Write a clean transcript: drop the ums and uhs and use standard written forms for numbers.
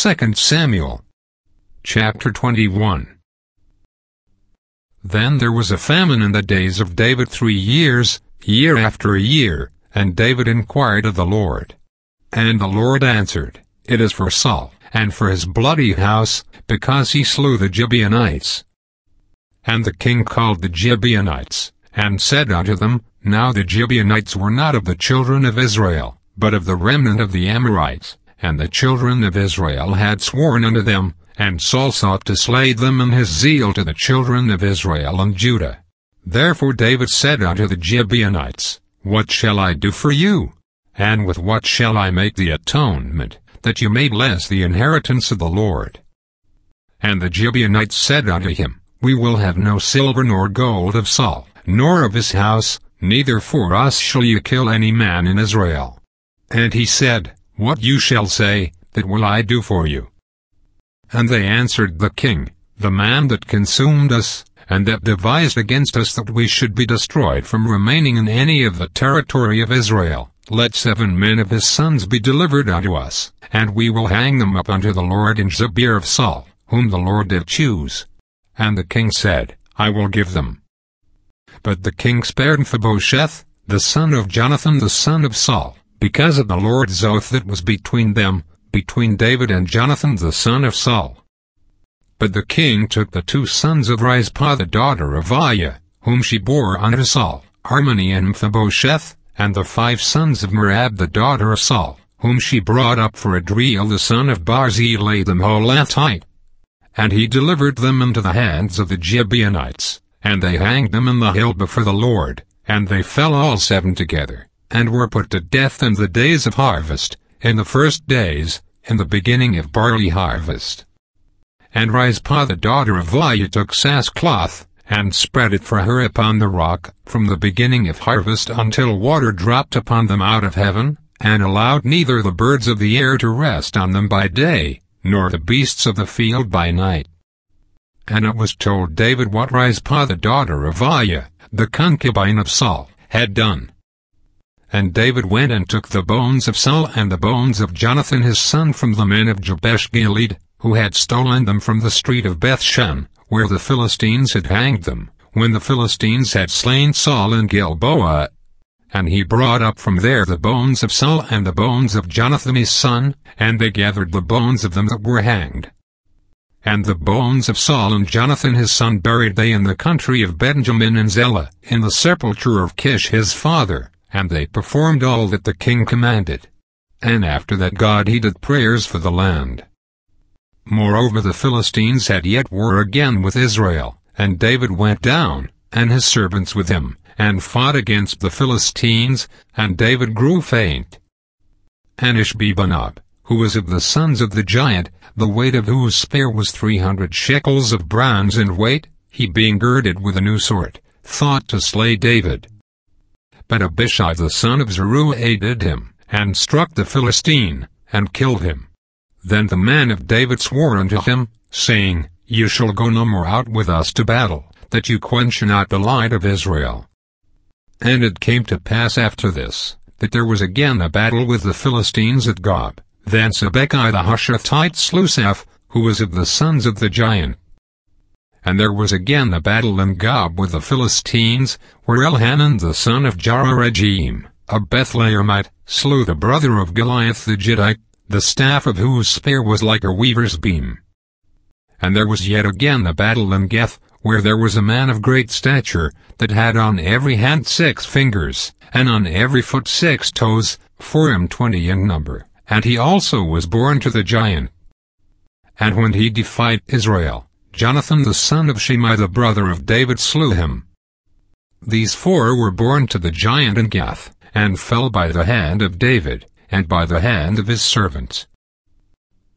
2 Samuel chapter 21. Then there was a famine in the days of David 3 years, year after year, and David inquired of the Lord. And the Lord answered, It is for Saul, and for his bloody house, because he slew the Gibeonites. And the king called the Gibeonites, and said unto them, Now the Gibeonites were not of the children of Israel, but of the remnant of the Amorites, and the children of Israel had sworn unto them, and Saul sought to slay them in his zeal to the children of Israel and Judah. Therefore David said unto the Gibeonites, What shall I do for you? And with what shall I make the atonement, that you may bless the inheritance of the Lord? And the Gibeonites said unto him, We will have no silver nor gold of Saul, nor of his house, neither for us shall you kill any man in Israel. And he said, What you shall say, that will I do for you. And they answered the king, The man that consumed us, and that devised against us that we should be destroyed from remaining in any of the territory of Israel, let 7 men of his sons be delivered unto us, and we will hang them up unto the Lord in Gibeah of Saul, whom the Lord did choose. And the king said, I will give them. But the king spared Mephibosheth, the son of Jonathan the son of Saul, because of the Lord's oath that was between them, between David and Jonathan the son of Saul. But the king took the 2 sons of Rizpah the daughter of Aiah, whom she bore unto Saul, Harmony and Mephibosheth, and the 5 sons of Merab the daughter of Saul, whom she brought up for Adriel the son of Barzillai the Meholathite. And he delivered them into the hands of the Gibeonites, and they hanged them in the hill before the Lord, and they fell all 7 together, and were put to death in the days of harvest, in the first days, in the beginning of barley harvest. And Rizpah the daughter of Aiah took sackcloth, and spread it for her upon the rock, from the beginning of harvest until water dropped upon them out of heaven, and allowed neither the birds of the air to rest on them by day, nor the beasts of the field by night. And it was told David what Rizpah the daughter of Aiah, the concubine of Saul, had done. And David went and took the bones of Saul and the bones of Jonathan his son from the men of Jabesh Gilead, who had stolen them from the street of Bethshan, where the Philistines had hanged them, when the Philistines had slain Saul in Gilboa. And he brought up from there the bones of Saul and the bones of Jonathan his son, and they gathered the bones of them that were hanged. And the bones of Saul and Jonathan his son buried they in the country of Benjamin and Zelah, in the sepulchre of Kish his father, and they performed all that the king commanded. And after that God heeded prayers for the land. Moreover the Philistines had yet war again with Israel, and David went down, and his servants with him, and fought against the Philistines, and David grew faint. And Ishbi-Benob, who was of the sons of the giant, the weight of whose spear was 300 shekels of bronze in weight, he being girded with a new sword, thought to slay David. But Abishai the son of Zeruiah aided him, and struck the Philistine, and killed him. Then the man of David swore unto him, saying, You shall go no more out with us to battle, that you quench not the light of Israel. And it came to pass after this, that there was again a battle with the Philistines at Gob. Then Sibbechai the Hushathite slew Saph, who was of the sons of the giant. And there was again a battle in Gob with the Philistines, where Elhanan the son of Jaarregim, a Bethlehemite, slew the brother of Goliath the Gittite, the staff of whose spear was like a weaver's beam. And there was yet again a battle in Geth, where there was a man of great stature, that had on every hand 6 fingers, and on every foot 6 toes, 24 in number, and he also was born to the giant. And when he defied Israel, Jonathan the son of Shimei the brother of David slew him. These 4 were born to the giant in Gath, and fell by the hand of David, and by the hand of his servants.